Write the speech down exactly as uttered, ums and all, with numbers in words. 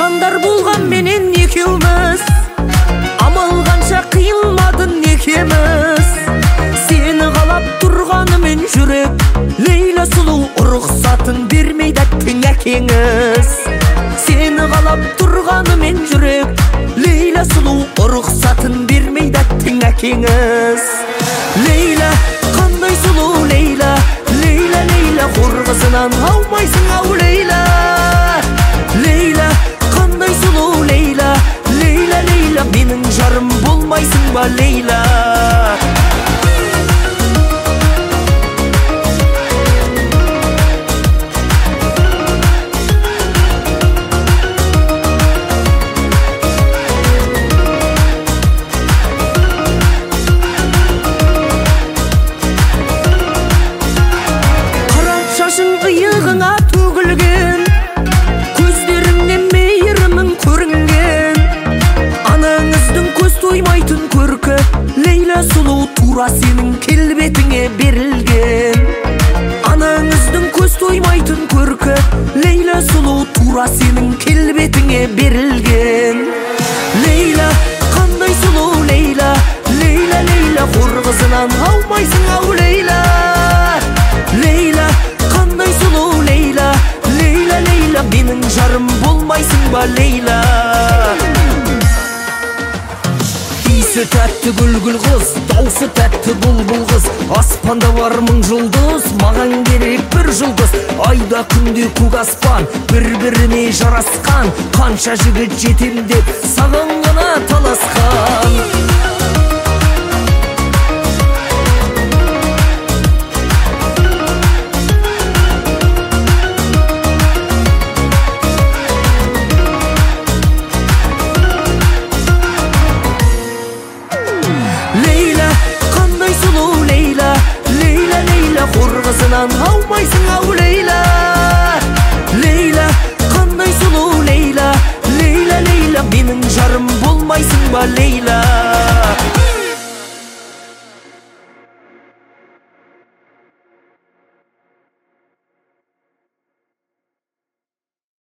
жандар болған менен екеуміз, амал қанша қиылмадың екеміз. Сені қалап тұрғанымен жүрек, Лейла сұлу рұқсатын бермейді әттің әкеңіз. Сені қалап тұрғанымен жүрек, Лейла сұлу рұқсатын бермейді әттің әкеңіз. Лейла, қандай сұлу Лейла, Лейла, Лейла, қорғысынан аумайсың ау Лейла. Лейла, қандай сұлу Лейла, Лейла, Лейла, менің жарым болмайсың ба Лейла. Иығыңа төгілген, көздеріңнен мейірімің көрінген. Анаңыздың көз тоймайтын көркі, Лейла сұлу тура сенің келбетіңе берілген. Анаңыздың көз тоймайтын көркі, Лейла сұлу тура сенің келбетіңе берілген. Лейла, қандай сұлу Лейла, Лейла, Лейла, қорғысынан аумайсың ау Лейла. Лейла, қандай сұлу Лейла, Лейла, Лейла, менің жарым болмайсың ба Лейла. Иісі тәтті гүл-гүл қыз, даусы тәтті бұлбұл қыз. Аспанда бар мың жұлдыз, маған керек бір жұлдыз. Айда күнде көк аспан, бір-біріне жарасқан. Қанша жігіт жетем деп саған ғана таласқан.